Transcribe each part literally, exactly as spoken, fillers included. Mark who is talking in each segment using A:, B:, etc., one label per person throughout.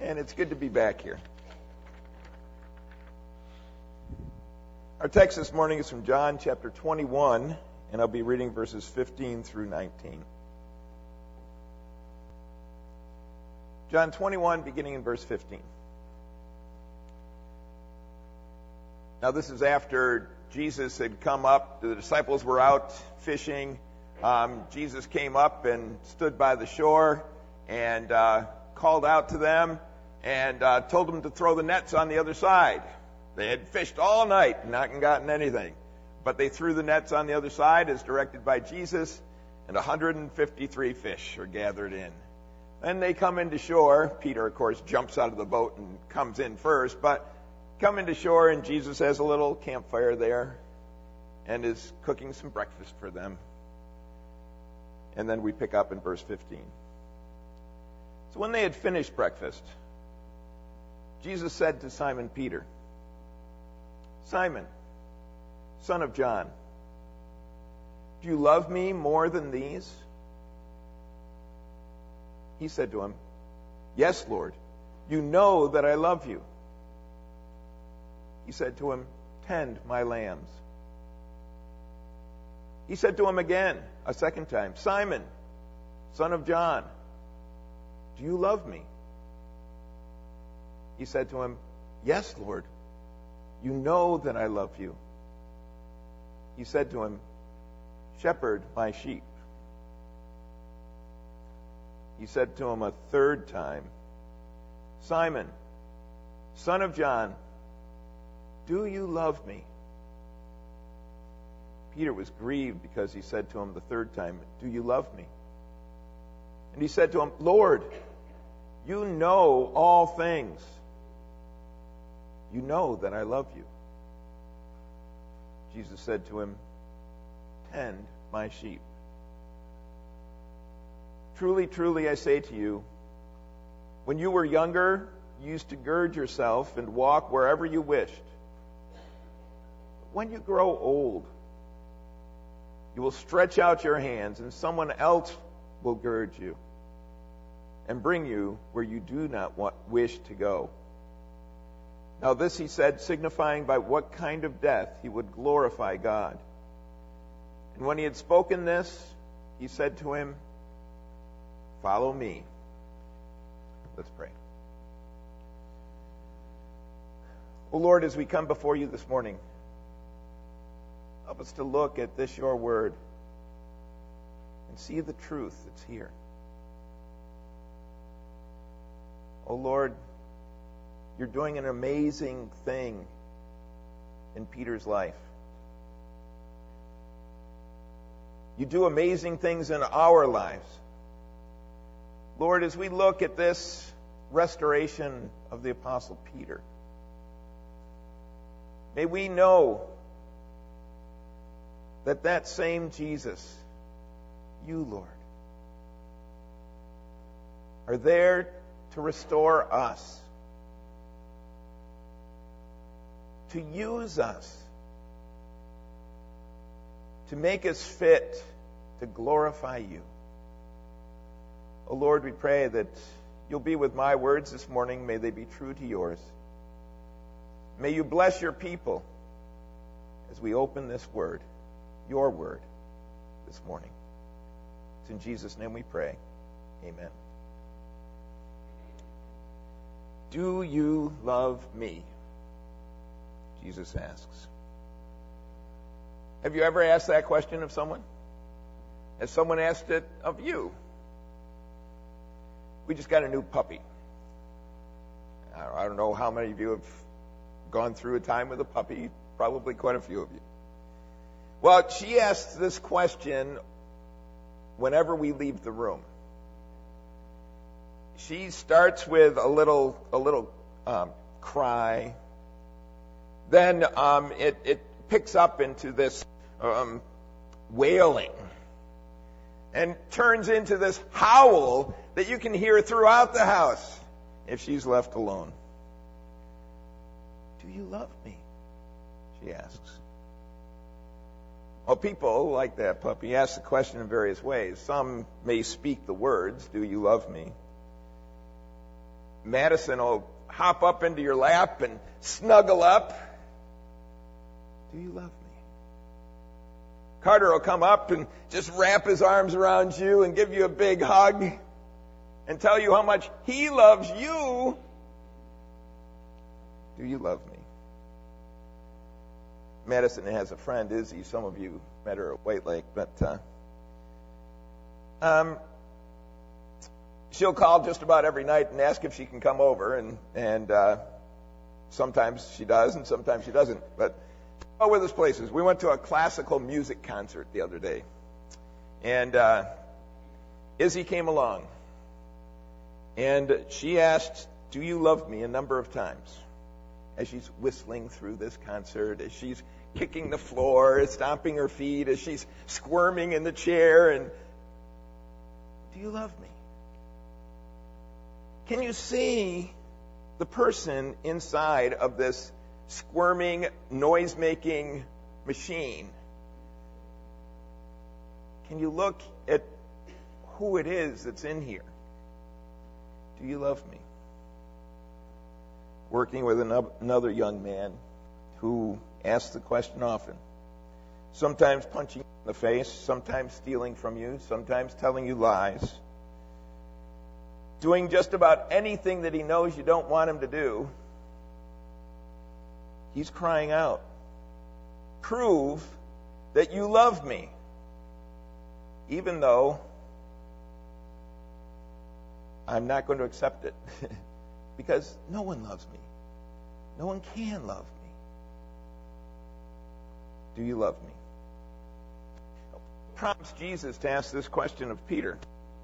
A: and it's good to be back here. Our text this morning is from John chapter twenty-one, and I'll be reading verses fifteen through nineteen. John twenty-one, beginning in verse fifteen. Now this is after Jesus had come up, the disciples were out fishing. Um, Jesus came up and stood by the shore and uh, called out to them and uh, told them to throw the nets on the other side. They had fished all night and not gotten anything. But they threw the nets on the other side as directed by Jesus, and one hundred fifty-three fish are gathered in. Then they come into shore. Peter, of course, jumps out of the boat and comes in first, but come into shore, and Jesus has a little campfire there and is cooking some breakfast for them. And then we pick up in verse fifteen. So when they had finished breakfast, Jesus said to Simon Peter, "Simon, son of John, do you love me more than these?" He said to him, "Yes, Lord, you know that I love you." He said to him, "Tend my lambs." He said to him again, a second time, "Simon, son of John, do you love me?" He said to him, "Yes, Lord, you know that I love you." He said to him, "Shepherd my sheep." He said to him a third time, "Simon, son of John, do you love me?" Peter was grieved because he said to him the third time, "Do you love me?" And he said to him, "Lord, you know all things. You know that I love you." Jesus said to him, "Tend my sheep. Truly, truly, I say to you, when you were younger, you used to gird yourself and walk wherever you wished. But when you grow old, you will stretch out your hands, and someone else will gird you and bring you where you do not want, wish to go." Now this he said, signifying by what kind of death he would glorify God. And when he had spoken this, he said to him, "Follow me." Let's pray. Oh Lord, as we come before you this morning, help us to look at this, your word, and see the truth that's here. Oh Lord, you're doing an amazing thing in Peter's life. You do amazing things in our lives. Lord, as we look at this restoration of the Apostle Peter, may we know that that same Jesus, you, Lord, are there to restore us, to use us, to make us fit to glorify you. Oh Lord, we pray that you'll be with my words this morning. May they be true to yours. May you bless your people as we open this word, your word, this morning. It's in Jesus' name we pray. Amen. Do you love me? Jesus asks. Have you ever asked that question of someone? Has someone asked it of you? We just got a new puppy. I don't know how many of you have gone through a time with a puppy. Probably quite a few of you. Well, she asks this question whenever we leave the room. She starts with a little, a little um, cry. Then um, it, it picks up into this um, wailing, and turns into this howl that you can hear throughout the house if she's left alone. Do you love me? She asks. Well, people like that puppy ask the question in various ways. Some may speak the words, "Do you love me?" Madison will hop up into your lap and snuggle up. Do you love me? Carter will come up and just wrap his arms around you and give you a big hug and tell you how much he loves you. Do you love me? Madison has a friend, Izzy. Some of you met her at White Lake, but uh, um, she'll call just about every night and ask if she can come over, and and uh, sometimes she does, and sometimes she doesn't. But oh, with us places. We went to a classical music concert the other day, and uh, Izzy came along, and she asked, "Do you love me?" a number of times. As she's whistling through this concert, as she's kicking the floor, stomping her feet, as she's squirming in the chair, and do you love me? Can you see the person inside of this squirming, noise-making machine? Can you look at who it is that's in here? Do you love me? Working with another young man who asks the question often. Sometimes punching you in the face, sometimes stealing from you, sometimes telling you lies. Doing just about anything that he knows you don't want him to do. He's crying out, "Prove that you love me." Even though I'm not going to accept it. Because no one loves me. No one can love me. Do you love me? It prompts Jesus to ask this question of Peter.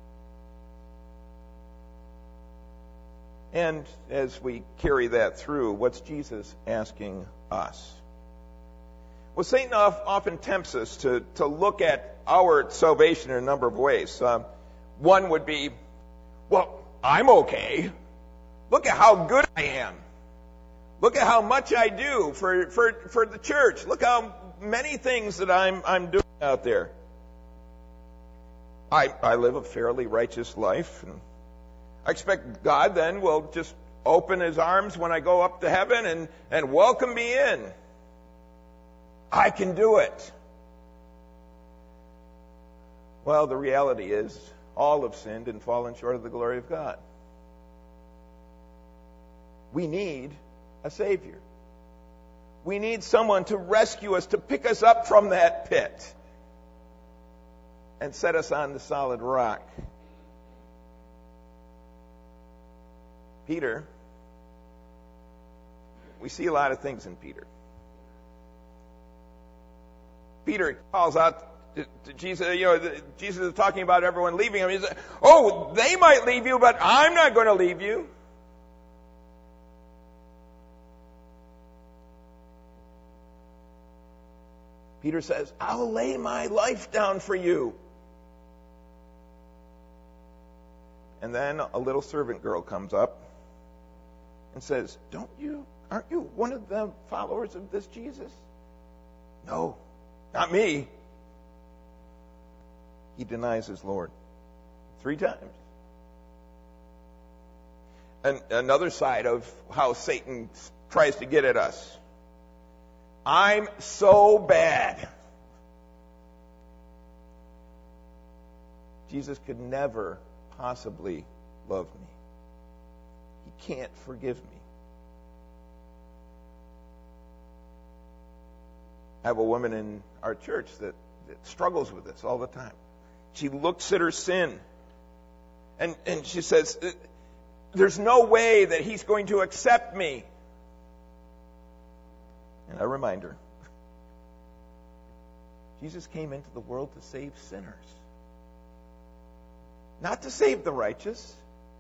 A: And as we carry that through, what's Jesus asking us? Well, Satan often tempts us to, to look at our salvation in a number of ways. Um, one would be, well, I'm okay. Look at how good I am. Look at how much I do for, for, for the church. Look how many things that I'm, I'm doing out there. I, I live a fairly righteous life. And I expect God then will just open his arms when I go up to heaven and, and welcome me in. I can do it. Well, the reality is all have sinned and fallen short of the glory of God. We need a Savior. We need someone to rescue us, to pick us up from that pit and set us on the solid rock. Peter, we see a lot of things in Peter. Peter calls out to, to Jesus, you know, the, Jesus is talking about everyone leaving him. He says, "Oh, they might leave you, but I'm not going to leave you." Peter says, "I'll lay my life down for you." And then a little servant girl comes up and says, "Don't you, aren't you one of the followers of this Jesus?" "No, not me." He denies his Lord three times. And another side of how Satan tries to get at us. I'm so bad. Jesus could never possibly love me. He can't forgive me. I have a woman in our church that, that struggles with this all the time. She looks at her sin and, and she says, "There's no way that he's going to accept me." And I remind her, Jesus came into the world to save sinners, not to save the righteous.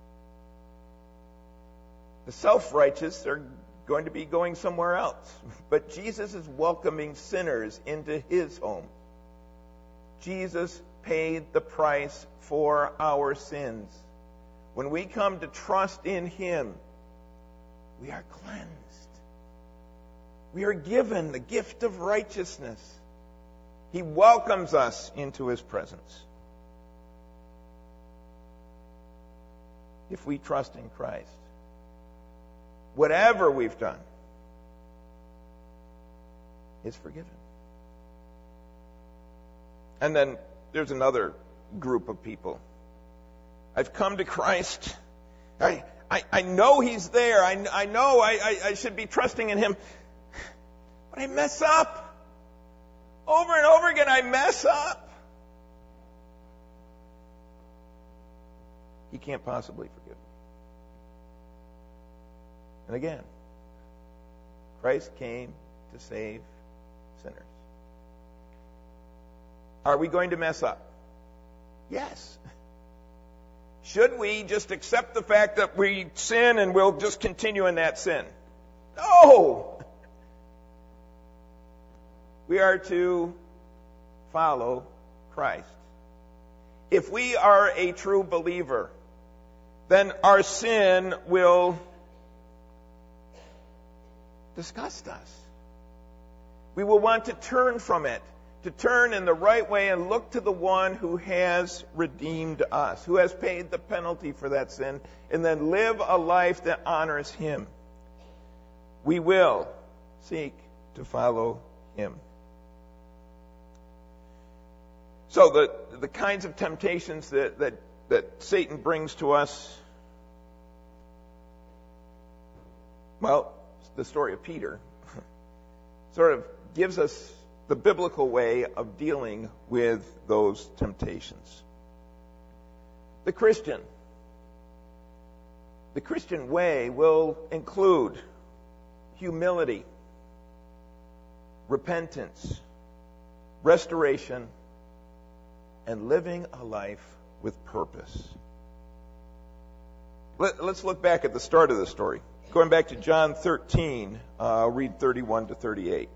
A: The self-righteous are going to be going somewhere else. But Jesus is welcoming sinners into his home. Jesus paid the price for our sins. When we come to trust in him, we are cleansed. We are given the gift of righteousness. He welcomes us into his presence. If we trust in Christ, whatever we've done, is forgiven. And then there's another group of people. I've come to Christ. I, I, I know He's there. I, I know I, I, I should be trusting in Him. But I mess up. Over and over again, I mess up. He can't possibly forgive me. And again, Christ came to save sinners. Are we going to mess up? Yes. Should we just accept the fact that we sin and we'll just continue in that sin? No! We are to follow Christ. If we are a true believer, then our sin will disgust us. We will want to turn from it, to turn in the right way and look to the one who has redeemed us, who has paid the penalty for that sin, and then live a life that honors Him. We will seek to follow Him. So the, the kinds of temptations that, that, that Satan brings to us, well, the story of Peter sort of gives us the biblical way of dealing with those temptations. The Christian, the Christian way will include humility, repentance, restoration, and living a life with purpose. Let, let's look back at the start of the story. Going back to John thirteen, uh, I'll read thirty-one to thirty-eight.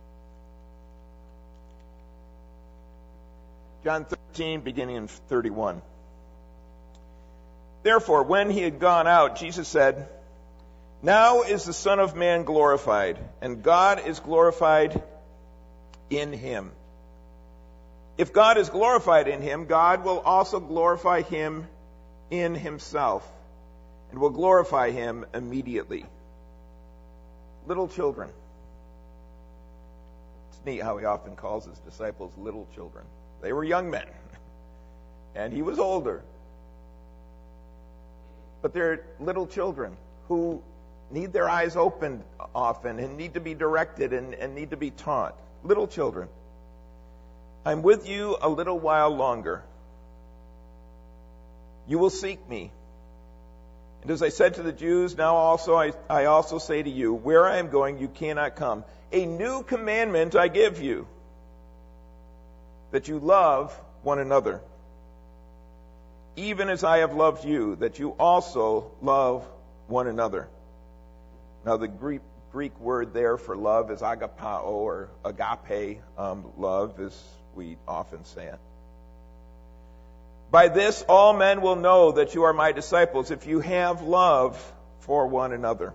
A: John thirteen, beginning in thirty-one. Therefore, when he had gone out, Jesus said, "Now is the Son of Man glorified, and God is glorified in him. If God is glorified in him, God will also glorify him in himself, and will glorify him immediately." Little children. It's neat how he often calls his disciples little children. They were young men, and he was older. But they're little children who need their eyes opened often and need to be directed and, and need to be taught. Little children. I'm with you a little while longer. You will seek me. And as I said to the Jews, now also I, I also say to you, where I am going, you cannot come. A new commandment I give you, that you love one another, even as I have loved you, that you also love one another. Now the Greek, Greek word there for love is agapao, or agape um, love, as we often say it. By this all men will know that you are my disciples, if you have love for one another.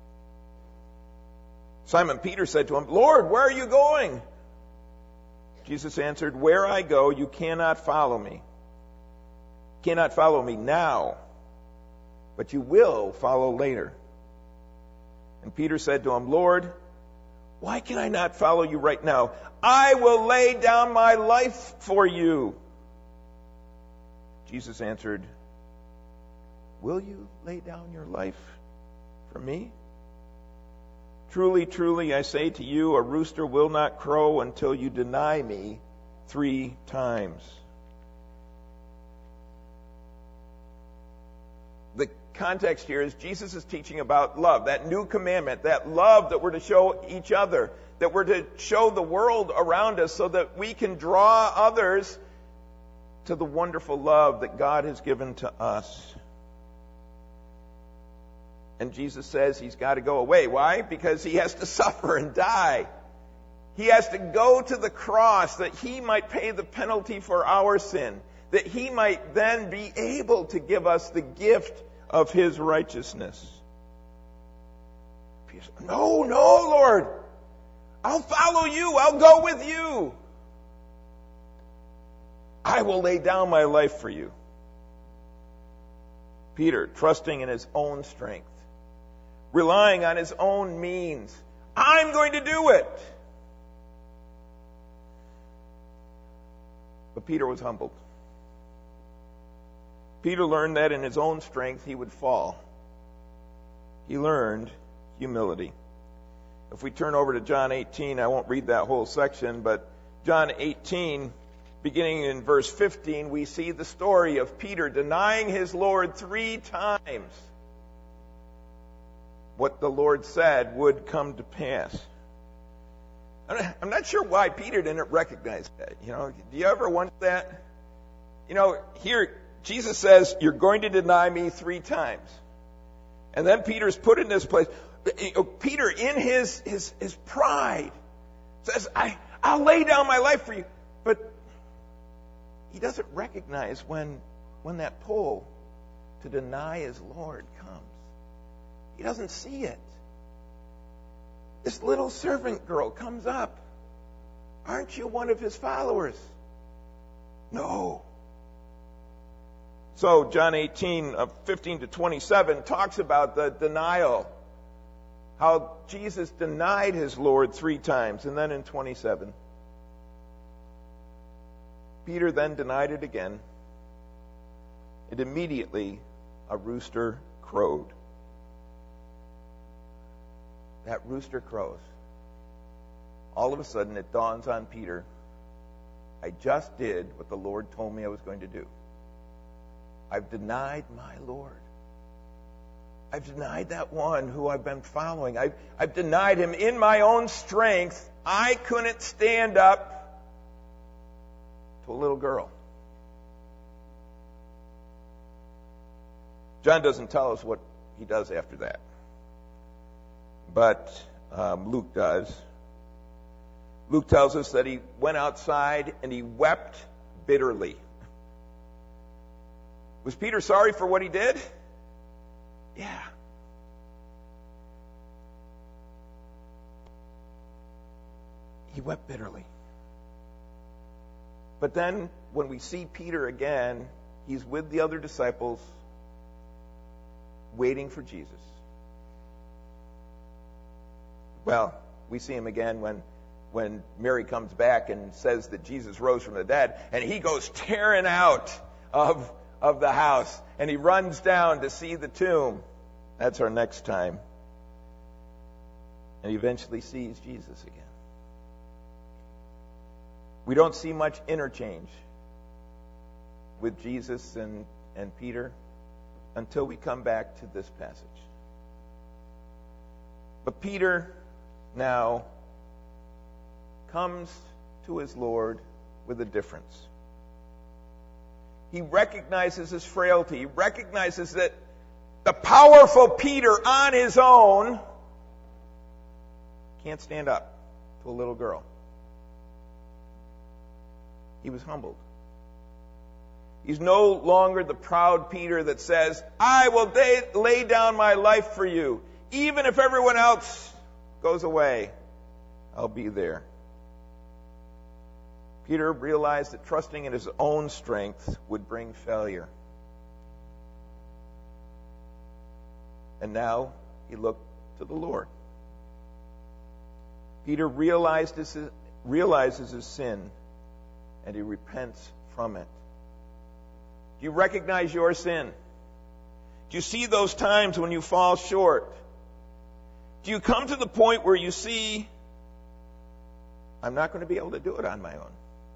A: Simon Peter said to him, Lord, where are you going? Jesus answered, where I go, you cannot follow me. Cannot follow me now, but you will follow later. And Peter said to him, Lord, why can I not follow you right now? I will lay down my life for you. Jesus answered, will you lay down your life for me? Truly, truly, I say to you, a rooster will not crow until you deny me three times. The context here is Jesus is teaching about love, that new commandment, that love that we're to show each other, that we're to show the world around us so that we can draw others to the wonderful love that God has given to us. And Jesus says he's got to go away. Why? Because he has to suffer and die. He has to go to the cross that he might pay the penalty for our sin, that he might then be able to give us the gift of his righteousness. Peter said, no, no, Lord. I'll follow you. I'll go with you. I will lay down my life for you. Peter, trusting in his own strength, relying on his own means. I'm going to do it. But Peter was humbled. Peter learned that in his own strength he would fall. He learned humility. If we turn over to John eighteen, I won't read that whole section, but John eighteen, beginning in verse fifteen, we see the story of Peter denying his Lord three times. What the Lord said would come to pass. I'm not sure why Peter didn't recognize that. You know, do you ever wonder that? You know, here Jesus says, you're going to deny me three times. And then Peter's put in this place. Peter, in his his, his pride, says, I, I'll lay down my life for you. But he doesn't recognize when, when that pull to deny his Lord comes. He doesn't see it. This little servant girl comes up. Aren't you one of his followers? No. So John eighteen, fifteen to twenty-seven talks about the denial. How Jesus denied his Lord three times. And then in twenty-seven, Peter then denied it again. And immediately a rooster crowed. That rooster crows. All of a sudden it dawns on Peter, I just did what the Lord told me I was going to do. I've denied my Lord. I've denied that one who I've been following. I've, I've denied him in my own strength. I couldn't stand up to a little girl. John doesn't tell us what he does after that. But um, Luke does. Luke tells us that he went outside and he wept bitterly. Was Peter sorry for what he did? Yeah. He wept bitterly. But then when we see Peter again, he's with the other disciples waiting for Jesus. Well, we see him again when, when Mary comes back and says that Jesus rose from the dead, and he goes tearing out of, of the house, and he runs down to see the tomb. That's our next time. And he eventually sees Jesus again. We don't see much interchange with Jesus and, and Peter until we come back to this passage. But Peter now comes to his Lord with a difference. He recognizes his frailty. He recognizes that the powerful Peter on his own can't stand up to a little girl. He was humbled. He's no longer the proud Peter that says, I will lay down my life for you. Even if everyone else goes away, I'll be there. Peter realized that trusting in his own strength would bring failure. And now he looked to the Lord. Peter realized his, realizes his sin, and he repents from it. Do you recognize your sin? Do you see those times when you fall short? Do you come to the point where you see, I'm not going to be able to do it on my own?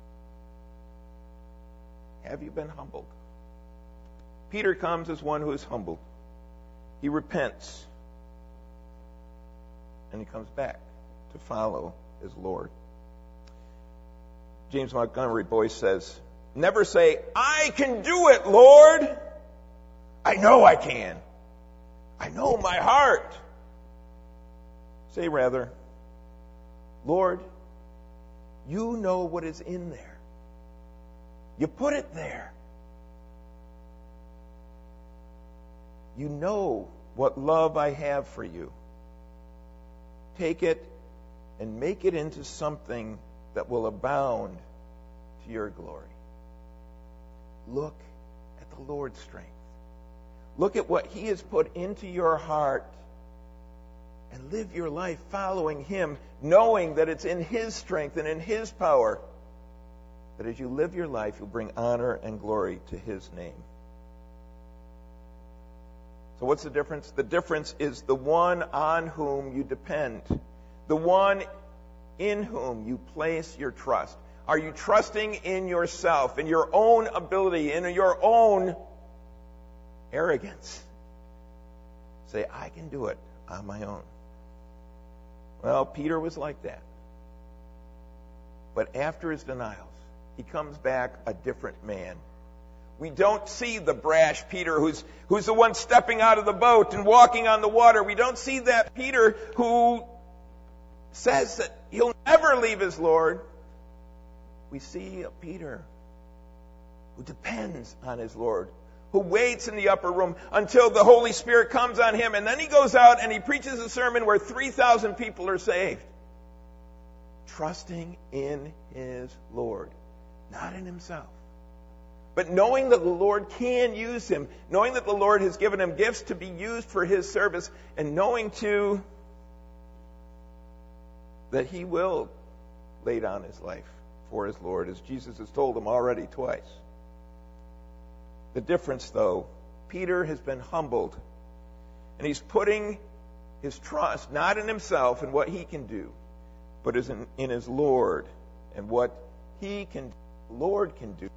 A: Have you been humbled? Peter comes as one who is humbled. He repents. And he comes back to follow his Lord. James Montgomery Boyce says, never say, I can do it, Lord. I know I can. I know my heart. Say rather, Lord, you know what is in there. You put it there. You know what love I have for you. Take it and make it into something that will abound to your glory. Look at the Lord's strength. Look at what he has put into your heart and live your life following Him, knowing that it's in His strength and in His power that as you live your life, you'll bring honor and glory to His name. So what's the difference? The difference is the one on whom you depend, the one in whom you place your trust. Are you trusting in yourself, in your own ability, in your own arrogance? Say, I can do it on my own. Well, Peter was like that. But after his denials, he comes back a different man. We don't see the brash Peter who's, who's the one stepping out of the boat and walking on the water. We don't see that Peter who says that he'll never leave his Lord. We see a Peter who depends on his Lord, who waits in the upper room until the Holy Spirit comes on him, and then he goes out and he preaches a sermon where three thousand people are saved. Trusting in his Lord, not in himself. But knowing that the Lord can use him, knowing that the Lord has given him gifts to be used for his service, and knowing too that he will lay down his life for his Lord, as Jesus has told him already twice. The difference, though, Peter has been humbled, and he's putting his trust not in himself and what he can do, but is in, in his Lord and what he can, the Lord can do.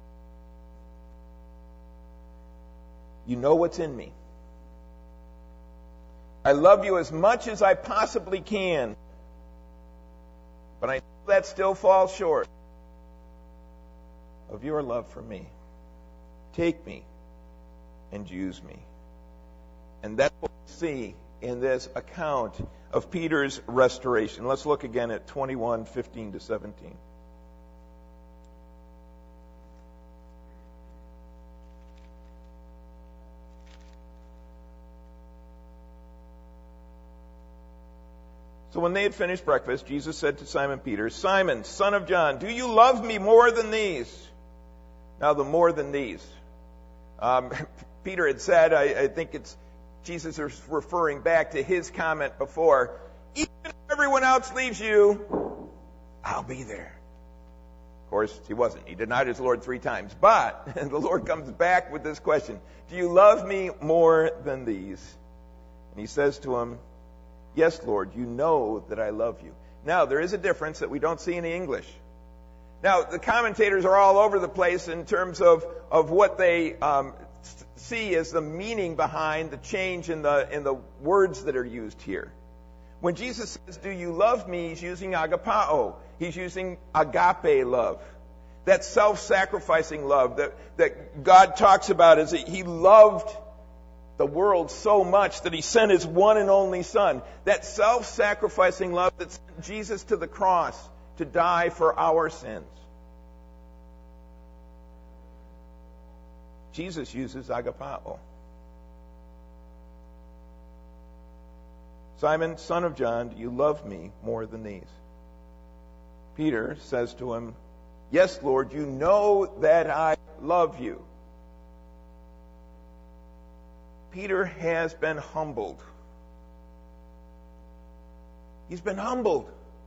A: You know what's in me. I love you as much as I possibly can, but I know that still falls short of your love for me. Take me and use me. And that's what we see in this account of Peter's restoration. Let's look again at twenty-one, fifteen to seventeen. So when they had finished breakfast, Jesus said to Simon Peter, Simon, son of John, do you love me more than these? Now the more than these. Um, Peter had said, I, I think it's Jesus is referring back to his comment before, even if everyone else leaves you, I'll be there. Of course, he wasn't. He denied his Lord three times. But the Lord comes back with this question, do you love me more than these? And he says to him, yes, Lord, you know that I love you. Now, there is a difference that we don't see in the English. Now, the commentators are all over the place in terms of, of what they um, see as the meaning behind the change in the, in the words that are used here. When Jesus says, do you love me, he's using agapao. He's using agape love. That self-sacrificing love that, that God talks about is that he loved the world so much that he sent his one and only Son. That self-sacrificing love that sent Jesus to the cross to die for our sins. Jesus uses agapao. Simon, son of John, do you love me more than these? Peter says to him, yes, Lord, you know that I love you. Peter has been humbled. He's been humbled.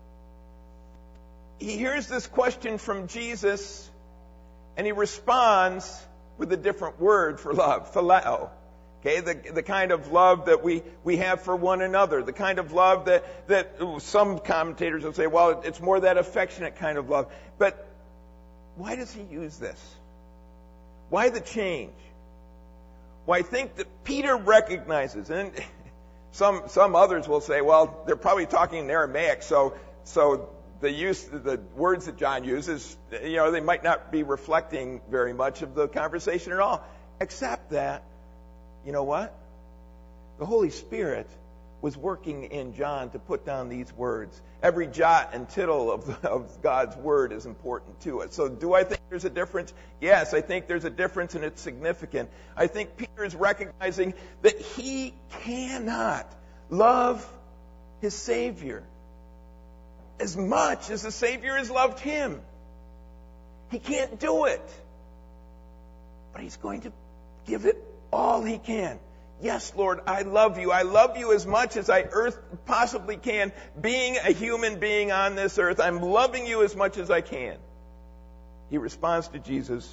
A: He hears this question from Jesus, and he responds with a different word for love, phileo. Okay, the, the kind of love that we, we have for one another, the kind of love that, that some commentators will say, well, it's more that affectionate kind of love. But why does he use this? Why the change? Well, I think that Peter recognizes, and some some others will say, well, they're probably talking in Aramaic, so so the use the words that John uses, you know, they might not be reflecting very much of the conversation at all. Except that, you know what? The Holy Spirit was working in John to put down these words. Every jot and tittle of, of God's word is important to it. So do I think there's a difference? Yes, I think there's a difference, and it's significant. I think Peter is recognizing that he cannot love his Savior as much as the Savior has loved him. He can't do it. But he's going to give it all he can. Yes, Lord, I love you. I love you as much as I earth possibly can. Being a human being on this earth, I'm loving you as much as I can. He responds to Jesus,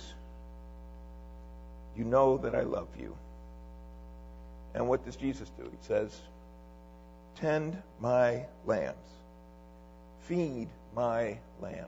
A: you know that I love you. And what does Jesus do? He says, tend my lambs. Feed my lambs.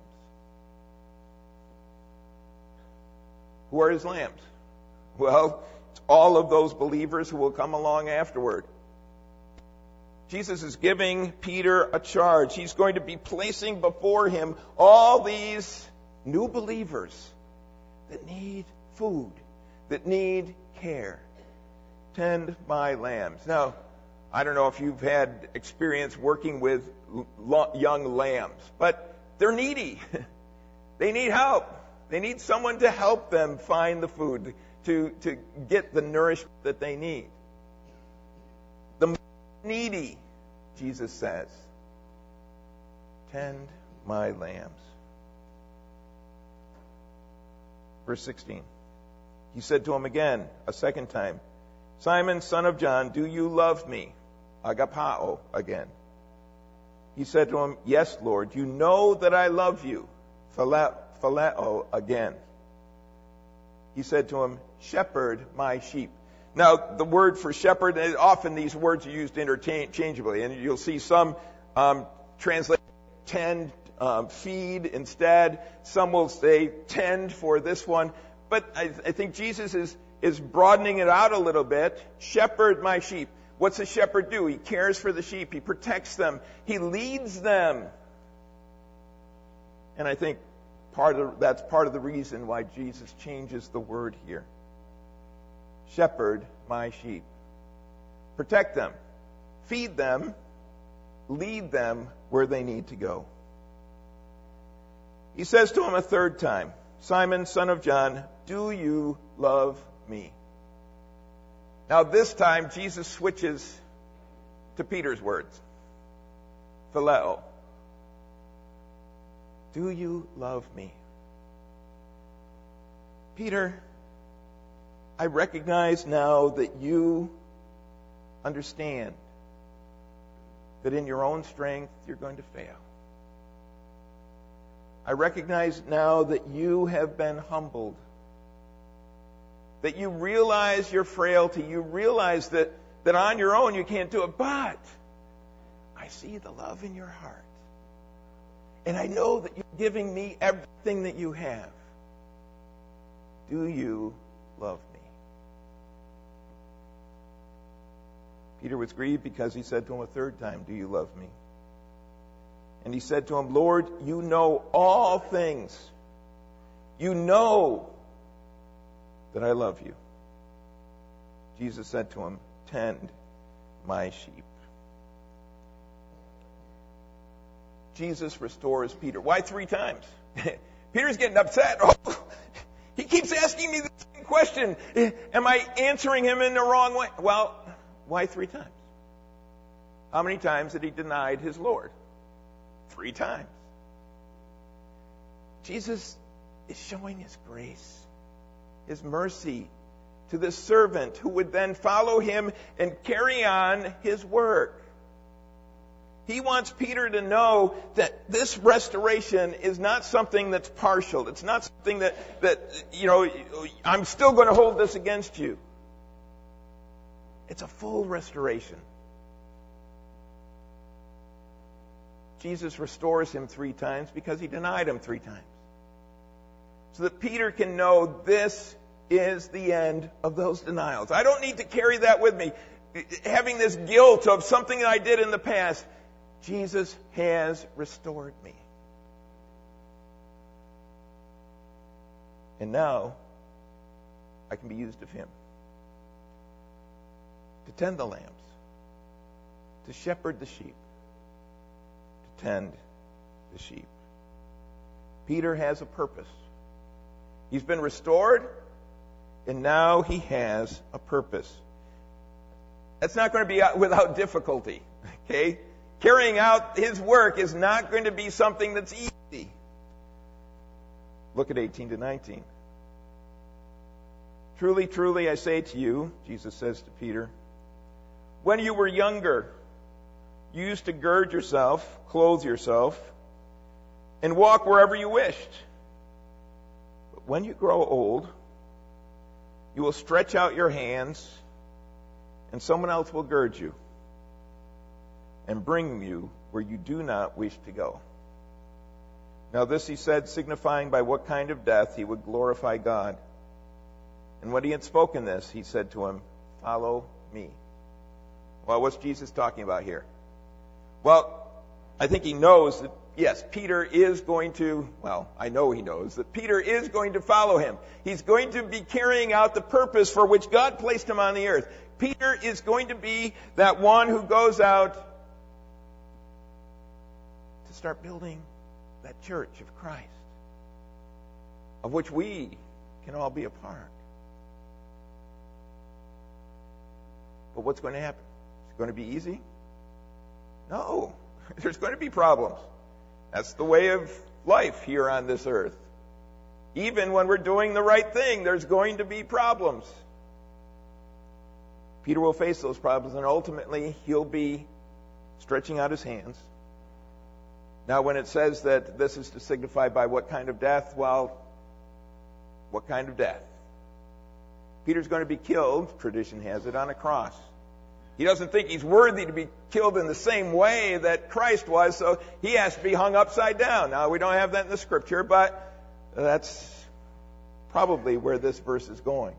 A: Who are his lambs? Well, it's all of those believers who will come along afterward. Jesus is giving Peter a charge. He's going to be placing before him all these new believers that need food, that need care. Tend my lambs. Now, I don't know if you've had experience working with young lambs, but they're needy. They need help. They need someone to help them find the food, to, to get the nourishment that they need. The needy, Jesus says, tend my lambs. Verse sixteen. He said to him again, a second time, Simon, son of John, do you love me? Agapao again. He said to him, yes, Lord, you know that I love you. Phileo again. He said to him, shepherd my sheep. Now, the word for shepherd, often these words are used interchangeably, and you'll see some um, translate tend, um, feed instead. Some will say tend for this one. But I, I think Jesus is, is broadening it out a little bit. Shepherd my sheep. What's a shepherd do? He cares for the sheep. He protects them. He leads them. And I think part of that's part of the reason why Jesus changes the word here. Shepherd my sheep. Protect them. Feed them. Lead them where they need to go. He says to him a third time, Simon, son of John, do you love me? Now this time, Jesus switches to Peter's words. Phileo. Do you love me? Peter, I recognize now that you understand that in your own strength you're going to fail. I recognize now that you have been humbled, that you realize your frailty, you realize that, that on your own you can't do it, but I see the love in your heart. And I know that you're giving me everything that you have. Do you love me? Peter was grieved because he said to him a third time, do you love me? And he said to him, Lord, you know all things. You know that I love you. Jesus said to him, tend my sheep. Jesus restores Peter. Why three times? Peter's getting upset. Oh, he keeps asking me the same question. Am I answering him in the wrong way? Well, why three times? How many times had he denied his Lord? Three times. Jesus is showing his grace, his mercy to this servant who would then follow him and carry on his work. He wants Peter to know that this restoration is not something that's partial. It's not something that, that you know, I'm still going to hold this against you. It's a full restoration. Jesus restores him three times because he denied him three times. So that Peter can know this is the end of those denials. I don't need to carry that with me. Having this guilt of something that I did in the past. Jesus has restored me. And now I can be used of him. To tend the lambs. To shepherd the sheep. Tend the sheep. Peter has a purpose. He's been restored, and now he has a purpose. That's not going to be without difficulty, okay? Carrying out his work is not going to be something that's easy. Look at eighteen to nineteen. Truly, truly, I say to you, Jesus says to Peter, when you were younger, you used to gird yourself, clothe yourself, and walk wherever you wished. But when you grow old, you will stretch out your hands, and someone else will gird you and bring you where you do not wish to go. Now this he said, signifying by what kind of death he would glorify God. And when he had spoken this, he said to him, "Follow me." Well, what's Jesus talking about here? Well, I think he knows that, yes, Peter is going to, well, I know he knows that Peter is going to follow him. He's going to be carrying out the purpose for which God placed him on the earth. Peter is going to be that one who goes out to start building that church of Christ, of which we can all be a part. But what's going to happen? Is it going to be easy? No. There's going to be problems. That's the way of life here on this earth. Even when we're doing the right thing, there's going to be problems. Peter will face those problems, and ultimately he'll be stretching out his hands. Now, when it says that this is to signify by what kind of death, well, what kind of death? Peter's going to be killed, tradition has it, on a cross. He doesn't think he's worthy to be killed in the same way that Christ was, so he has to be hung upside down. Now, we don't have that in the Scripture, but that's probably where this verse is going.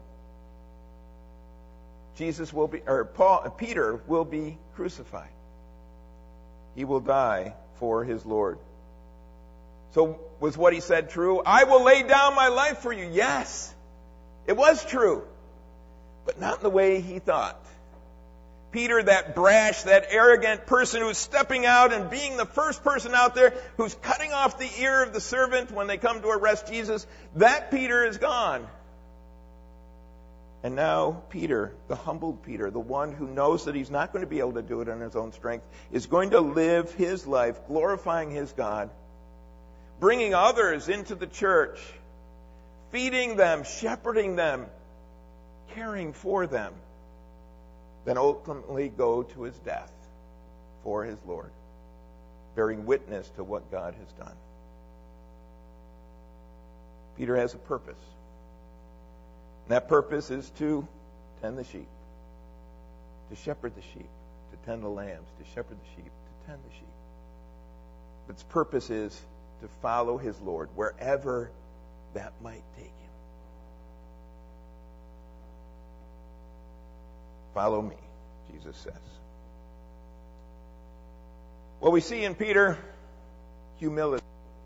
A: Jesus will be, or Paul, Peter will be crucified. He will die for his Lord. So was what he said true? I will lay down my life for you. Yes, it was true, but not in the way he thought. Peter, that brash, that arrogant person who's stepping out and being the first person out there who's cutting off the ear of the servant when they come to arrest Jesus, that Peter is gone. And now Peter, the humbled Peter, the one who knows that he's not going to be able to do it on his own strength, is going to live his life glorifying his God, bringing others into the church, feeding them, shepherding them, caring for them, then ultimately go to his death for his Lord, bearing witness to what God has done. Peter has a purpose. And that purpose is to tend the sheep, to shepherd the sheep, to tend the lambs, to shepherd the sheep, to tend the sheep. Its purpose is to follow his Lord wherever that might take him. Follow me, Jesus says. Well, we see in Peter humility,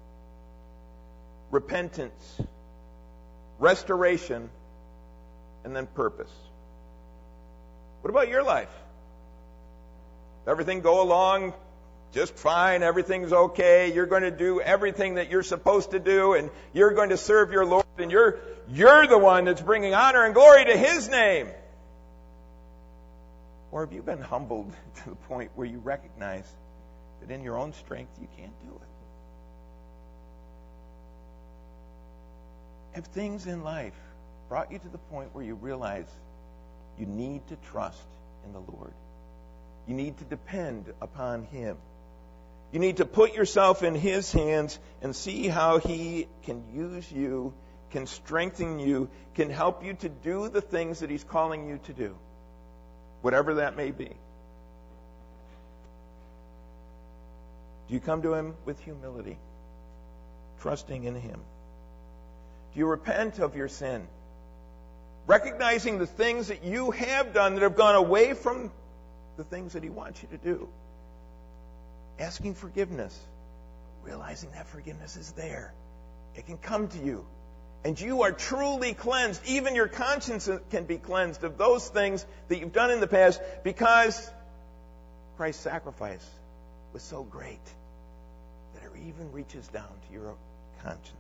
A: repentance, restoration, and then purpose. What about your life? Does everything go along just fine? Everything's okay. You're going to do everything that you're supposed to do, and you're going to serve your Lord, and you're you're the one that's bringing honor and glory to his name. Or have you been humbled to the point where you recognize that in your own strength you can't do it? Have things in life brought you to the point where you realize you need to trust in the Lord? You need to depend upon him. You need to put yourself in his hands and see how he can use you, can strengthen you, can help you to do the things that he's calling you to do, whatever that may be. Do you come to him with humility, trusting in him? Do you repent of your sin, recognizing the things that you have done that have gone away from the things that he wants you to do? Asking forgiveness, realizing that forgiveness is there. It can come to you. And you are truly cleansed. Even your conscience can be cleansed of those things that you've done in the past because Christ's sacrifice was so great that it even reaches down to your conscience.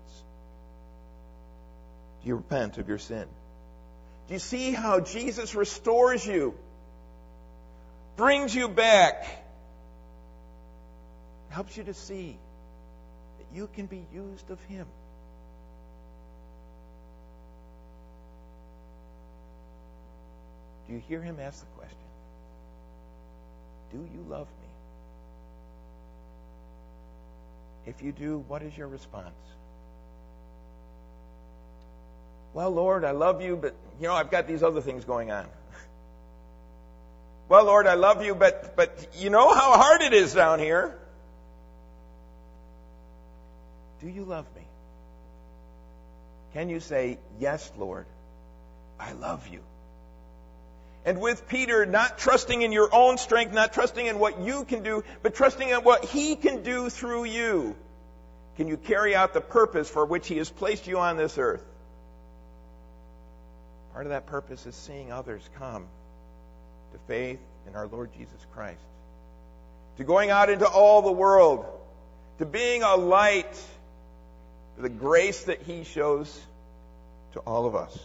A: Do you repent of your sin? Do you see how Jesus restores you, brings you back, helps you to see that you can be used of him? Do you hear him ask the question? do you love me? If you do, what is your response? Well, Lord, I love you, but, you know, I've got these other things going on. Well, Lord, I love you, but, but you know how hard it is down here. Do you love me? Can you say, yes, Lord, I love you? And with Peter, not trusting in your own strength, not trusting in what you can do, but trusting in what he can do through you, can you carry out the purpose for which he has placed you on this earth? Part of that purpose is seeing others come to faith in our Lord Jesus Christ, to going out into all the world, to being a light for the grace that he shows to all of us.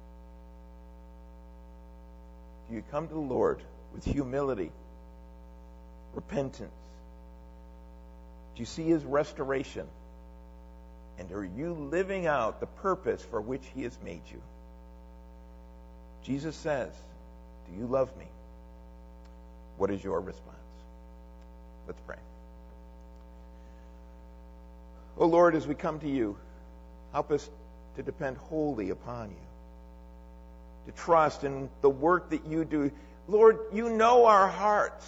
A: Do you come to the Lord with humility, repentance? Do you see his restoration? And are you living out the purpose for which he has made you? Jesus says, do you love me? What is your response? Let's pray. Oh Lord, as we come to you, help us to depend wholly upon you, to trust in the work that you do. Lord, you know our hearts.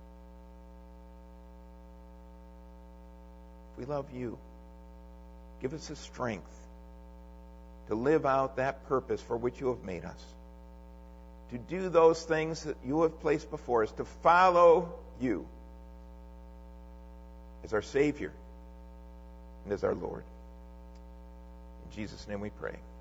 A: If we love you, give us the strength to live out that purpose for which you have made us, to do those things that you have placed before us, to follow you as our Savior and as our Lord. In Jesus' name we pray.